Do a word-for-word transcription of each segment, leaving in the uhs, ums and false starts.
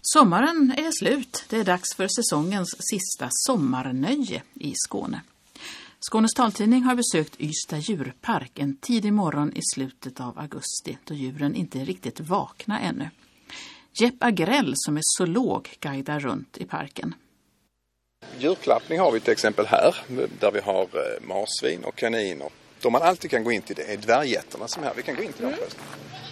Sommaren är slut. Det är dags för säsongens sista sommarnöje i Skåne. Skånes taltidning har besökt Ystad djurpark en tidig morgon i slutet av augusti då djuren inte är riktigt vakna ännu. Jepp Agrell som är zoolog guidar runt i parken. Djurklappning har vi till exempel här där vi har marsvin och kaniner. De man alltid kan gå in till det är dvärgjättarna som är här. Vi kan gå in till dem mm. först.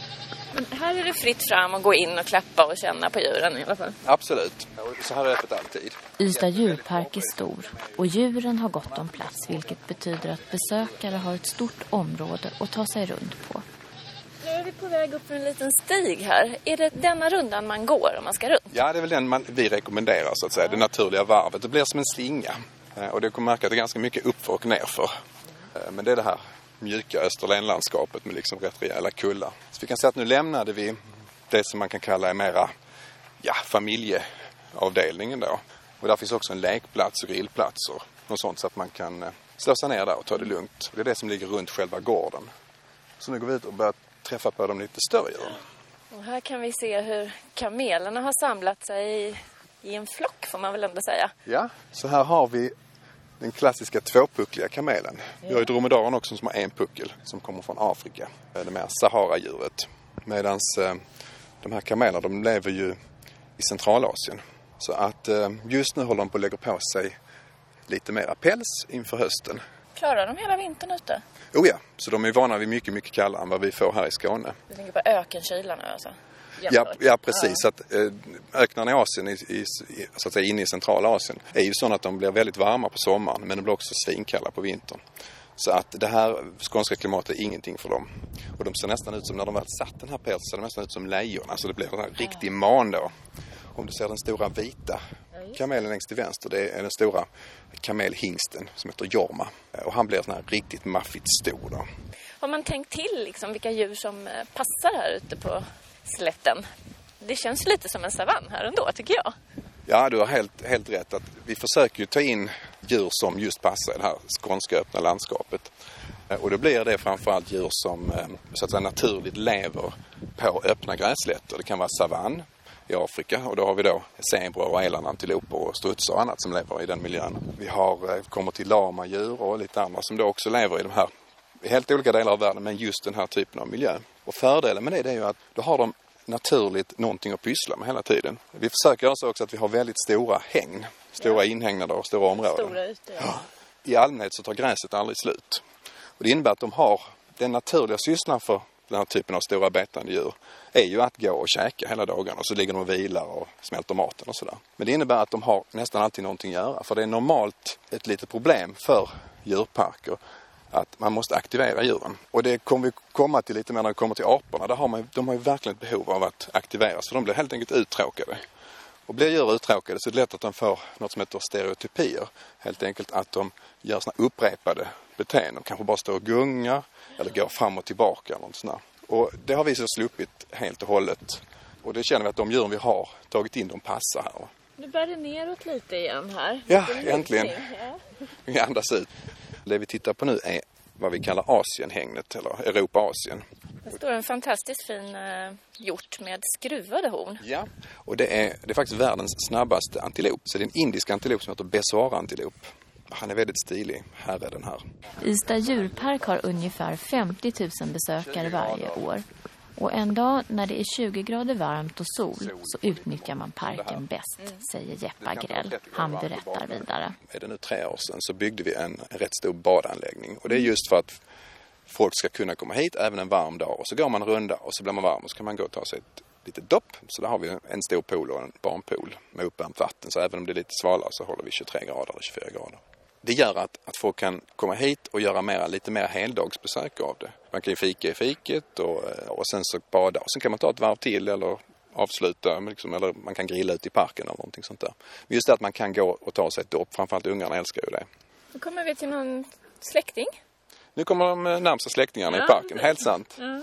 Men här är det fritt fram att gå in och klappa och känna på djuren i alla fall. Absolut. Så här är det öppet alltid. Ystad djurpark är stor och djuren har gott om plats, vilket betyder att besökare har ett stort område att ta sig runt på. Nu är vi på väg upp för en liten stig här. Är det denna rundan man går om man ska runt? Ja, det är väl den man, vi rekommenderar så att säga. Det naturliga varvet. Det blir som en slinga. Och det kommer märka att det är ganska mycket uppför och nerför. Men det är det här mjuka Österlenlandskapet med liksom rätt rejäla kullar. Så vi kan säga att nu lämnade vi det som man kan kalla är mera ja, familjeavdelningen då. Och där finns också en lekplats och grillplatser och sånt så att man kan slå sig ner där och ta det lugnt. Och det är det som ligger runt själva gården. Så nu går vi ut och börjar träffa på de lite större djuren. Och här kan vi se hur kamelerna har samlat sig i, i en flock får man väl ändå säga. Ja, så här har vi den klassiska tvåpuckliga kamelen. Vi har ju dromedaren också som har en puckel som kommer från Afrika. Det mer Sahara-djuret. Medan eh, de här kamelerna de lever ju i Centralasien. Så att eh, just nu håller de på att lägga på sig lite mera päls inför hösten. Klarar de hela vintern ute? Oh ja, så de är vana vid mycket, mycket kallare än vad vi får här i Skåne. Du tänker på ökenkylan nu alltså? Ja, ja, precis. Ja. Att, eh, öknarna i Asien, i, i, så att säga inne i centrala Asien, är ju sådana att de blir väldigt varma på sommaren men de blir också svinkalla på vintern. Så att det här skånska klimatet är ingenting för dem. Och de ser nästan ut som, när de väl satt den här pälsen, ser de nästan ut som lejon. Alltså det blir en här riktig man då. Om du ser den stora vita kamelen längst till vänster, det är den stora kamelhingsten som heter Jorma. Och han blir sån här riktigt maffigt stor då. Har man tänkt till liksom vilka djur som passar här ute på slätten? Det känns lite som en savann här ändå, tycker jag. Ja, du har helt, helt rätt. Att vi försöker ju ta in djur som just passar i det här skånska öppna landskapet. Och då blir det framförallt djur som så att säga, naturligt lever på öppna gräslätter. Det kan vara savann i Afrika och då har vi då zebror och elanantiloper och strutsar och annat som lever i den miljön. Vi har kommer till lamadjur och lite andra som då också lever i de här helt olika delar av världen men just den här typen av miljö. Och fördelen med det, det är ju att då har de naturligt någonting att pyssla med hela tiden. Vi försöker alltså också att vi har väldigt stora hägn, stora ja. inhägnader och stora områden. Stora ute, ja. Ja. I allmänhet så tar gräset aldrig slut. Och det innebär att de har den naturliga sysslan för den här typen av stora betande djur är ju att gå och käka hela dagen och så ligger de och vilar och smälter maten och sådär. Men det innebär att de har nästan alltid någonting att göra. För det är normalt ett litet problem för djurparker att man måste aktivera djuren. Och det kommer vi komma till lite mer när det kommer till aporna. Där har man, de har ju verkligen ett behov av att aktiveras för de blir helt enkelt uttråkade. Och blir djur uttråkade så är det lätt att de får något som heter stereotypier. Helt enkelt att de gör såna upprepade beteenden. De kanske bara står och gungar eller går fram och tillbaka. Eller något sånt. Och det har vi så sluppit helt och hållet. Och det känner vi att de djuren vi har tagit in, de passar här. Nu bär det neråt lite igen här. Ja, äntligen. Ja. Vi andas ut. Det vi tittar på nu är vad vi kallar Asienhägnet eller Europa-Asien. Det står en fantastiskt fin uh, hjort med skruvade horn. Ja, och det är, det är faktiskt världens snabbaste antilop. Så det är en indisk antilop som heter Besoara-antilop. Han är väldigt stilig. Här är den här. Ystad djurpark har ungefär femtio tusen besökare varje år. Och en dag när det är tjugo grader varmt och sol så utnyttjar man parken bäst, säger Jepp Agrell. Han berättar vidare. Är det nu tre år sedan så byggde vi en, en rätt stor badanläggning. Och det är just för att folk ska kunna komma hit även en varm dag. Och så går man en runda och så blir man varm och så kan man gå och ta sig ett litet dopp. Så där har vi en stor pool och en barnpool med uppvärmt vatten. Så även om det är lite svalare så håller vi tjugotre grader eller tjugofyra grader. Det gör att, att folk kan komma hit och göra mera, lite mer heldagsbesök av det. Man kan ju fika i fiket och, och sen så bada. Och sen kan man ta ett varv till eller avsluta. Liksom, eller man kan grilla ut i parken eller någonting sånt där. Men just det att man kan gå och ta sig ett dopp. Framförallt ungarna älskar ju det. Nu kommer vi till någon släkting. Nu kommer de närmsta släktingarna ja, i parken. Helt sant. Ja.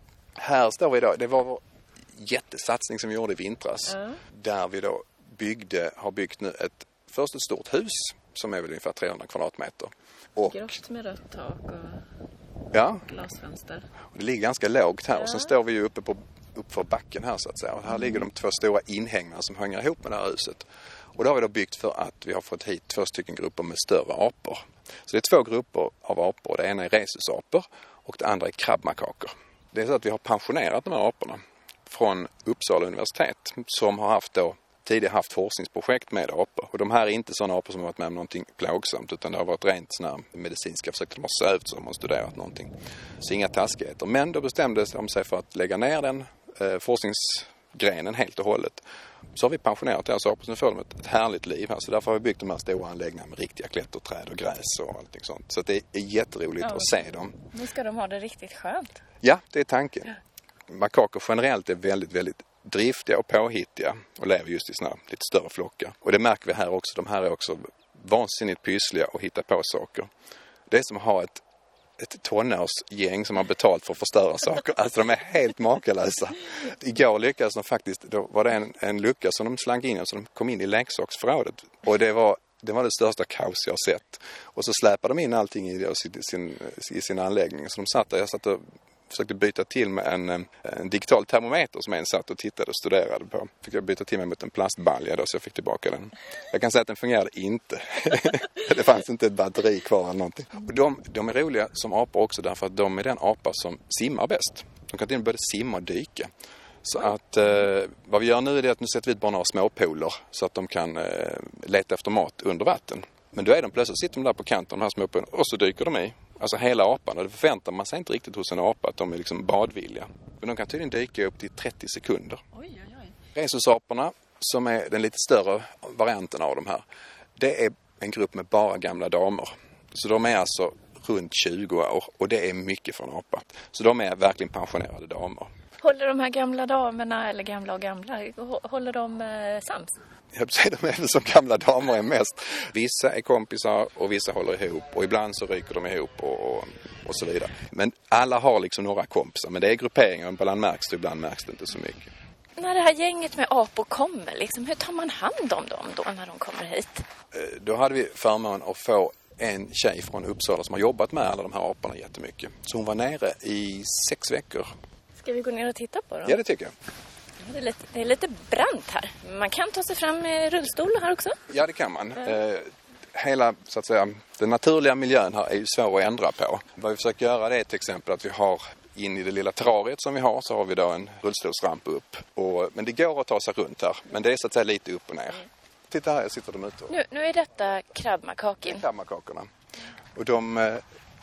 Här står vi idag. Det var vår jättesatsning som vi gjorde i vintras. Ja. Där vi då byggde, har byggt nu ett, först ett stort hus. Som är väl ungefär trehundra kvadratmeter. Och, grått med rött tak och ja, glasfönster. Och det ligger ganska lågt här. Ja. Och sen står vi ju uppe på uppför backen här så att säga. Och här ligger de två stora inhägnader som hänger ihop med det här huset. Och då har vi då byggt för att vi har fått hit två stycken grupper med större apor. Så det är två grupper av apor. Det ena är rhesusapor och det andra är krabbmakakor. Det är så att vi har pensionerat de här aporna från Uppsala universitet som har haft då tidigare haft forskningsprojekt med apor. Och de här är inte sådana apor som har varit med om någonting plågsamt utan det har varit rent sådana här medicinska försök. De har sövt så de har studerat någonting. Så inga taskigheter. Men då bestämde de sig för att lägga ner den eh, forskningsgrenen helt och hållet. Så har vi pensionerat deras apor så nu får de ett, ett härligt liv här. Så därför har vi byggt de här stora anläggningarna med riktiga klätterträd och gräs och allting sånt. Så att det är jätteroligt ja, att se dem. Nu ska de ha det riktigt skönt. Ja, det är tanken. Ja. Makakor generellt är väldigt, väldigt driftiga och påhittiga och lever just i såna här lite större flockar. Och det märker vi här också. De här är också vansinnigt pyssliga och hittar på saker. Det är som att ha ett, ett tonårsgäng som har betalt för att förstöra saker. Alltså de är helt makalösa. Igår lyckades de faktiskt, då var det en, en lucka som de slank in och så de kom in i leksaksförrådet. Och det var, det var det största kaos jag har sett. Och så släpade de in allting i, sin, sin, i sin anläggning. Så de satt där, jag satt och försökte byta till med en, en digital termometer som en satt och tittade och studerade på. Fick jag byta till mig mot en plastbalja då så jag fick tillbaka den. Jag kan säga att den fungerade inte. Det fanns inte ett batteri kvar eller någonting. Och de, de är roliga som apor också därför att de är den apa som simmar bäst. De kan till och med både simma och dyka. Så att eh, vad vi gör nu är det att nu sätter vi bara några småpoler så att de kan eh, leta efter mat under vatten. Men då är de plötsligt, sitter de där på kanten de här småpolerna och så dyker de i. Alltså hela apan. Och det förväntar man sig inte riktigt hos en apa att de är liksom badvilliga. Men de kan tydligen dyka upp till trettio sekunder. Oj, oj, oj. Rhesusaporna, som är den lite större varianten av de här, det är en grupp med bara gamla damer. Så de är alltså runt tjugo år och det är mycket för en apa. Så de är verkligen pensionerade damer. Håller de här gamla damerna, eller gamla och gamla, håller de eh, sams? Jag säger de är som gamla damer är mest. Vissa är kompisar och vissa håller ihop. Och ibland så ryker de ihop och, och, och så vidare. Men alla har liksom några kompisar. Men det är grupperingar. Ibland märks det, ibland märks det inte så mycket. När det här gänget med apor kommer, liksom, hur tar man hand om dem då när de kommer hit? Då hade vi förmån att få en tjej från Uppsala som har jobbat med alla de här aporna jättemycket. Så hon var nere i sex veckor. Ska vi gå ner och titta på dem? Ja, det tycker jag. Det är, lite, det är lite brant här. Man kan ta sig fram med rullstol här också. Ja, det kan man. Mm. Eh, hela, så att säga, den naturliga miljön här är ju svår att ändra på. Vad vi försöker göra det är till exempel att vi har in i det lilla terrariet som vi har så har vi då en rullstolsramp upp. Och, men det går att ta sig runt här. Men det är så att säga lite upp och ner. Mm. Titta här, jag sitter de ute. Nu, nu är detta krabbmakakin. Krabbmakakorna. Och de,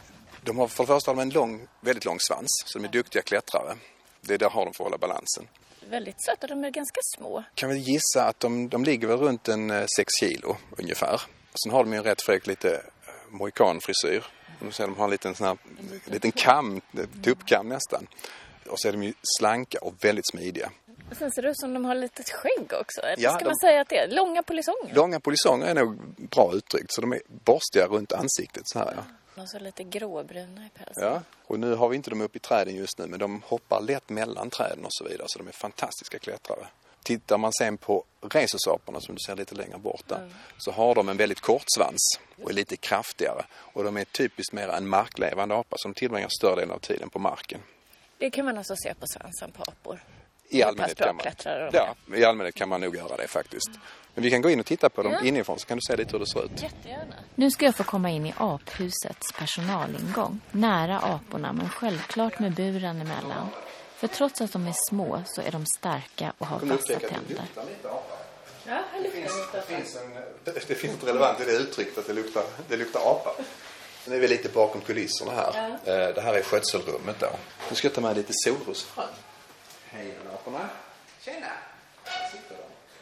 de har för det första en lång, väldigt lång svans. Så de är duktiga klättrare. Det är där har de för att hålla balansen. Väldigt söta, de är ganska små. Kan vi gissa att de, de ligger väl runt en sex kilo ungefär. Och sen har de ju en rätt fräck lite mohikanfrisyr. De ser de har en liten sån här en liten kam, tuppkam nästan. Och så är de ju slanka och väldigt smidiga. Och sen ser det ut som de har lite skägg också. Ja, ska de, man säga att det är långa polisonger? Långa polisonger är nog bra uttryckt. Så de är borstiga runt ansiktet så här, ja. De så lite gråbruna i pälsen. Ja, och nu har vi inte dem upp i träden just nu. Men de hoppar lätt mellan träden och så vidare. Så de är fantastiska klättrare. Tittar man sen på rhesusaporna som du ser lite längre bort där. Mm. Så har de en väldigt kort svans och är lite kraftigare. Och de är typiskt mer en marklevande apa som tillbringar större delen av tiden på marken. Det kan man alltså se på svansen på apor. I allmänhet, kan man, ja, I allmänhet kan man nog göra det faktiskt. Men vi kan gå in och titta på dem ja. inifrån så kan du se lite hur det ser ut. Jättegärna. Nu ska jag få komma in i aphusets personalingång. Nära aporna men självklart med buren emellan. För trots att de är små så är de starka och har vassa tänder. Ja, det, finns, det, finns en, det, det finns relevant i det uttrycket att det luktar, det luktar apa. Nu är vi lite bakom kulisserna här. Ja. Det här är skötselrummet då. Nu ska jag ta med lite solrosfrön. Hej aporna. Tjena. Här sitter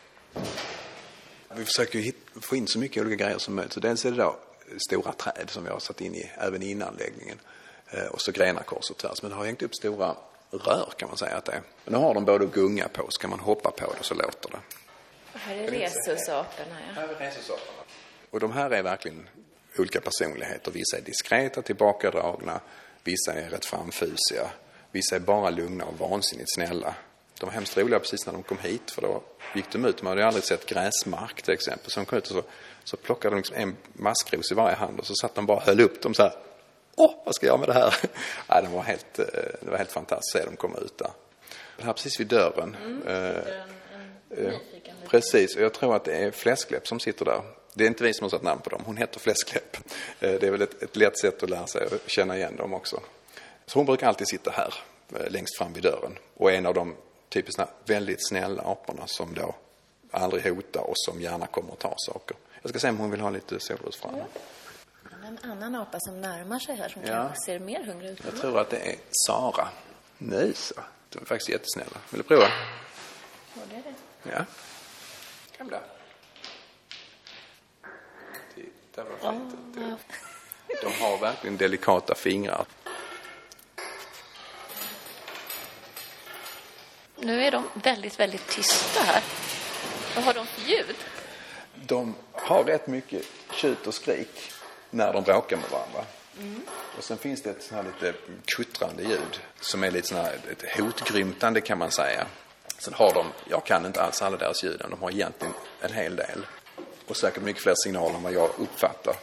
de. Vi försöker ju få in så mycket olika grejer som möjligt. Så dels är det då stora träd som vi har satt in i även i inanläggningen. Och så grenar kors och tvärs. Men det har hängt upp stora rör kan man säga att det är. Men nu har de både gunga på så kan man hoppa på det så låter det. Och här är rhesusaporna. Ja. Här är rhesusaporna. Och de här är verkligen olika personligheter. Vissa är diskreta, tillbakadragna. Vissa är rätt framfusiga. Vissa är bara lugna och vansinnigt snälla. De var hemskt roliga precis när de kom hit. För då gick de ut. De hade aldrig sett gräsmark till exempel. Så de kom ut och så, så plockade de liksom en maskros i varje hand. Och så satt de bara och höll upp dem så här. Åh, vad ska jag göra med det här? Nej, det var helt, det var helt fantastiskt att se dem komma ut där. här precis vid dörren. Mm. Eh, eh, precis, och jag tror att det är Fläskläpp som sitter där. Det är inte vi som har satt namn på dem. Hon heter Fläskläpp. Eh, det är väl ett, ett lätt sätt att lära sig och känna igen dem också. Så hon brukar alltid sitta här eh, längst fram vid dörren. Och en av de typiskt väldigt snälla aporna som då aldrig hotar och som gärna kommer att ta saker. Jag ska se om hon vill ha lite solros fram. Ja. En annan apa som närmar sig här som ja. kanske ser mer hungrig ut. Jag tror att det är Sara. Nej, så. De är faktiskt jättesnälla. Vill du prova? Ja, det är det. Ja. Kom där. Titta vad fint det är. De har verkligen delikata fingrar. Nu är de väldigt, väldigt tysta här. Vad har de för ljud? De har rätt mycket tjut och skrik när de bråkar med varandra. Mm. Och sen finns det ett sån här lite kuttrande ljud som är lite sån här ett hotgrymtande kan man säga. Sen har de, jag kan inte alls alla deras ljud, de har egentligen en hel del. Och säkert mycket fler signaler än vad jag uppfattar.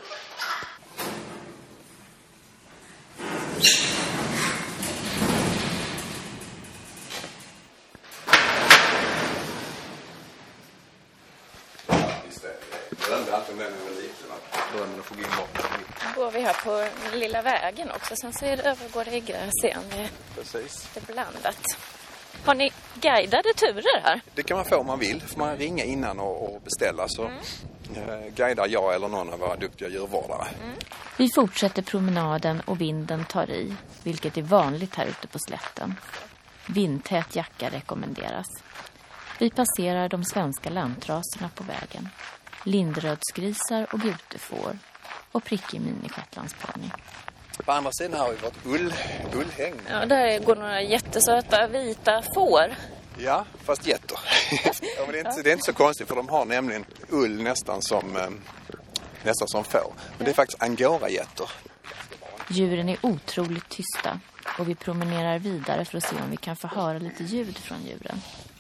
Nu går vi här på den lilla vägen också. Sen så övergår det i gräs igen. Precis. Det är blandat. Har ni guidade turer här? Det kan man få om man vill. Får man ringa innan och, och beställa så mm. guidar jag eller någon av våra duktiga djurvårdare. Mm. Vi fortsätter promenaden och vinden tar i, vilket är vanligt här ute på slätten. Vindtät jacka rekommenderas. Vi passerar de svenska lantraserna på vägen. Lindrödsgrisar och gutefår och prickig minishetlandsponny. På andra sidan har vi vårt ull, ullhäng. Ja, där går några jättesöta vita får. Ja, fast getter. Ja, men det, är inte, det är inte så konstigt för de har nämligen ull nästan som, eh, nästan som får. Men det är faktiskt angora-getter. Djuren är otroligt tysta och vi promenerar vidare för att se om vi kan få höra lite ljud från djuren.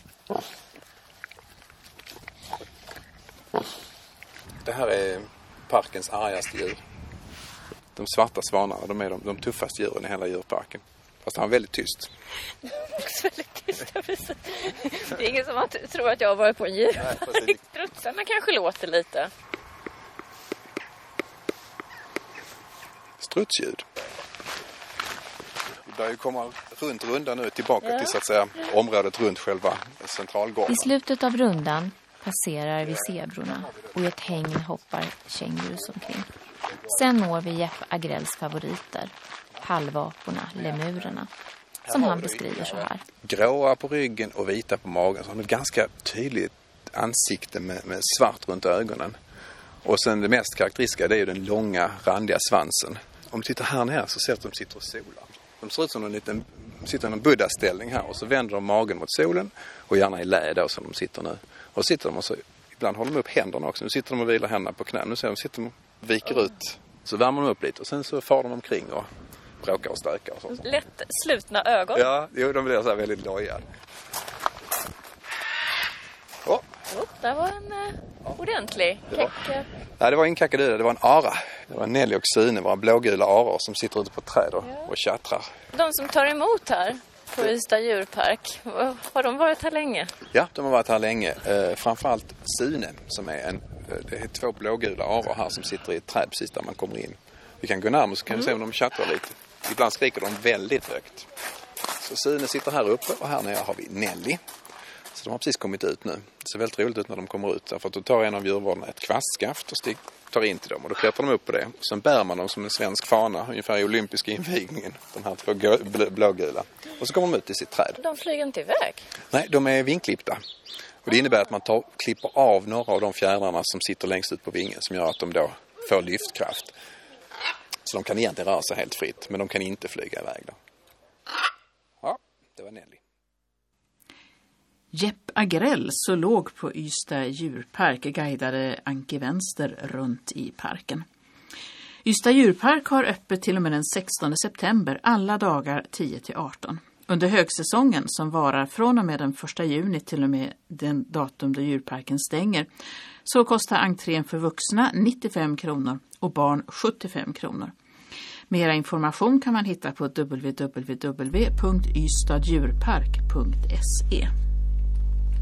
Det här är parkens argaste djur. De svarta svanarna, de är de, de tuffaste djuren i hela djurparken. Fast han är väldigt tyst. väldigt tyst, precis. Det är ingen som tror att jag har varit på en djurpark. Strutsarna kanske låter lite. Strutsljud. Vi börjar ju komma runt rundan nu tillbaka ja. till så att säga området runt själva centralgården. I slutet av rundan passerar vi zebrorna och i ett häng hoppar kängurus omkring. Sen når vi Jeff Agrells favoriter, halvaporna, lemurerna, som han beskriver så här. Gråa på ryggen och vita på magen, så har de ett ganska tydligt ansikte med, med svart runt ögonen. Och sen det mest karaktäristiska, det är ju den långa, randiga svansen. Om du tittar här nere så ser du att de sitter och solar. De ser ut som en liten, sitter i en buddha-ställning här och så vänder de magen mot solen och gärna i lä då som de sitter nu. Och så sitter de och så, ibland håller de upp händerna också. Nu sitter de och vilar händerna på knä. Nu ser de sitter de och viker ut. Så värmer de upp lite och sen så far de omkring och bråkar och stökar och så. Lätt slutna ögon. Ja, jo, de blir så här väldigt lojade. Åh! Oh, där var en uh, ordentlig täck. Nej, det var ingen kakadula, det var en ara. Det var Nelly och Sune, våra blågula aror som sitter ute på träd och, ja. och tjattrar. De som tar emot här på Ystad djurpark, har de varit här länge? Ja, de har varit här länge. Eh, framförallt Sune som är en, det är två blågula aror här som sitter i ett träd precis där man kommer in. Vi kan gå närmare så kan vi mm. se om de tjattrar lite. Ibland skriker de väldigt högt. Så Sune sitter här uppe och här nere har vi Nelly. Så de har precis kommit ut nu. Det ser väldigt roligt ut när de kommer ut. Därför att då tar en av djurvårdarna ett kvastskaft och stick, tar in till dem. Och då klättrar de upp på det. Och sen bär man dem som en svensk fana. Ungefär i olympiska invigningen. De här två blå, blågula. Och så kommer de ut i sitt träd. De flyger inte iväg? Nej, de är vinklippta. Och det innebär att man tar, klipper av några av de fjädrarna som sitter längst ut på vingen. Som gör att de då får lyftkraft. Så de kan egentligen röra sig helt fritt. Men de kan inte flyga iväg då. Ja, det var Nelly. Jepp Agrell, zoolog på Ystad djurpark, guidade Anke Vänster runt i parken. Ystad djurpark har öppet till och med den sextonde september, alla dagar tio till arton. Under högsäsongen som varar från och med den första juni till och med den datum då djurparken stänger, så kostar entrén för vuxna nittiofem kronor och barn sjuttiofem kronor. Mera information kan man hitta på w w w punkt ystad djurpark punkt se.